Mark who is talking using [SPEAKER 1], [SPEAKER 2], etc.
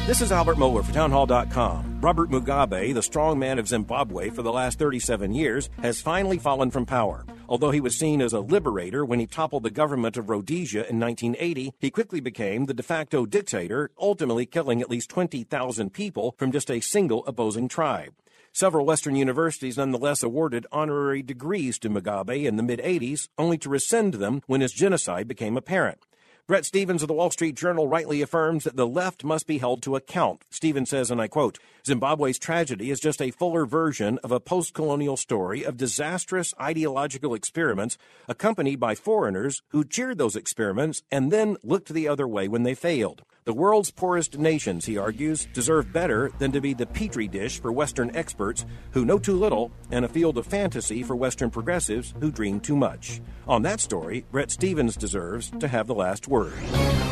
[SPEAKER 1] This is Albert Mohler for Townhall.com. Robert Mugabe, the strongman of Zimbabwe for the last 37 years, has finally fallen from power. Although he was seen as a liberator when he toppled the government of Rhodesia in 1980, he quickly became the de facto dictator, ultimately killing at least 20,000 people from just a single opposing tribe. Several Western universities nonetheless awarded honorary degrees to Mugabe in the mid-'80s, only to rescind them when his genocide became apparent. Bret Stephens of the Wall Street Journal rightly affirms that the left must be held to account. Stephens says, and I quote, Zimbabwe's tragedy is just a fuller version of a post-colonial story of disastrous ideological experiments accompanied by foreigners who cheered those experiments and then looked the other way when they failed. The world's poorest nations, he argues, deserve better than to be the petri dish for Western experts who know too little and a field of fantasy for Western progressives who dream too much. On that story, Bret Stephens deserves to have the last word.